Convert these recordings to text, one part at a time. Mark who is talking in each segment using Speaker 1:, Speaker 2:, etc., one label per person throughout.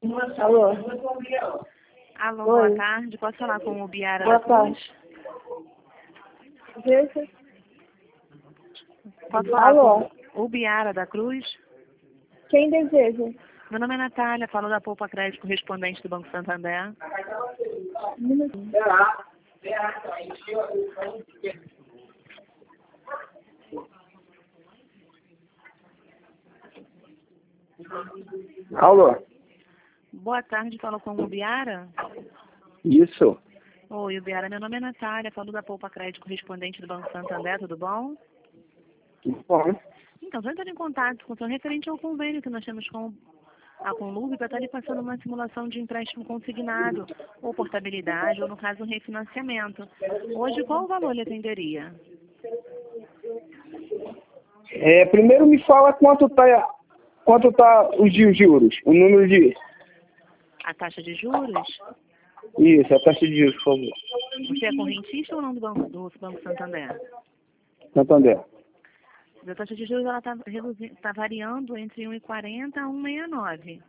Speaker 1: Alô?
Speaker 2: Alô,
Speaker 1: Oi.
Speaker 2: boa tarde. Posso falar com o Biara
Speaker 1: Boa
Speaker 2: da Cruz?
Speaker 1: Veja.
Speaker 2: Posso falar
Speaker 1: Alô?
Speaker 2: com o Biara da Cruz?
Speaker 1: Quem deseja?
Speaker 2: Meu nome é Natália, falo da Poupa Crédito correspondente do Banco Santander.
Speaker 1: Um minutinho.
Speaker 3: Alô?
Speaker 2: Boa tarde, falo com o Biara?
Speaker 3: Isso.
Speaker 2: Oi, o Biara, meu nome é Natália, falo da Poupa Crédito correspondente do Banco Santander, tudo bom?
Speaker 3: Tudo bom?
Speaker 2: Então, estou entrando em contato com o senhor referente ao convênio que nós temos com a Conlube para estar lhe passando uma simulação de empréstimo consignado, ou portabilidade, ou no caso, um refinanciamento. Hoje, qual o valor lhe atenderia?
Speaker 3: Primeiro me fala quanto tá os juros, o número de...
Speaker 2: A taxa de juros?
Speaker 3: Isso, a taxa de juros, por favor.
Speaker 2: Você é correntista ou não do Banco Santander?
Speaker 3: Santander.
Speaker 2: A taxa de juros está variando entre 1,40 a 1,69.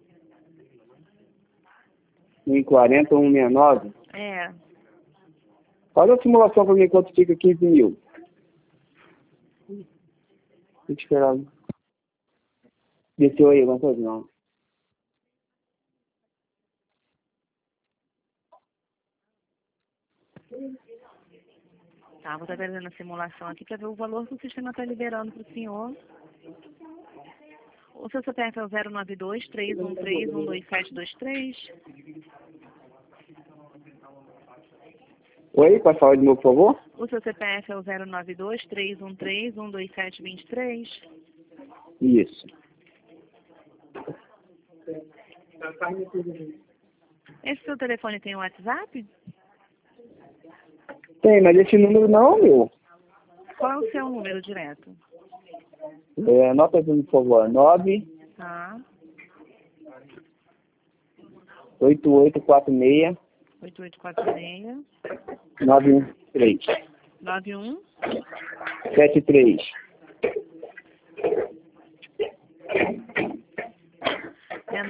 Speaker 3: 1,40 ou 1,69?
Speaker 2: É.
Speaker 3: Faz a simulação para mim quanto fica 15 mil. Tem que esperar. Desceu aí alguma coisa? Não.
Speaker 2: Tá, vou estar fazendo a simulação aqui para ver o valor que o sistema está liberando para o senhor. O seu CPF é o 092-313-12723.
Speaker 3: Oi, pode falar de novo, por favor?
Speaker 2: O seu CPF é o 092-313-12723.
Speaker 3: Isso.
Speaker 2: Esse seu telefone tem o WhatsApp?
Speaker 3: Tem, mas esse número não é o meu.
Speaker 2: Qual é o seu número direto?
Speaker 3: Anota aí, por favor. 9
Speaker 2: Tá.
Speaker 3: 8846
Speaker 2: 8846
Speaker 3: 913
Speaker 2: 91
Speaker 3: 73.
Speaker 2: é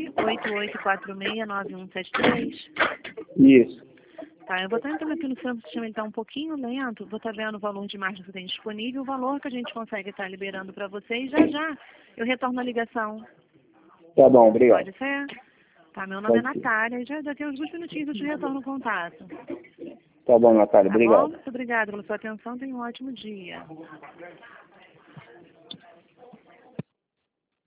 Speaker 2: 988469173.
Speaker 3: Isso.
Speaker 2: Tá, eu vou estar entrando aqui no seu sistema, ele está um pouquinho lento, vou estar vendo o valor de margem que você tem disponível, o valor que a gente consegue estar liberando para você e já eu retorno a ligação.
Speaker 3: Tá bom, obrigado.
Speaker 2: Pode ser? Tá, meu nome é
Speaker 3: Pode ser.
Speaker 2: Natália, já tem uns 2 minutinhos eu te retorno o contato.
Speaker 3: Tá bom, Natália,
Speaker 2: Tá
Speaker 3: obrigado.
Speaker 2: bom? Muito obrigada pela sua atenção, tenha um ótimo dia.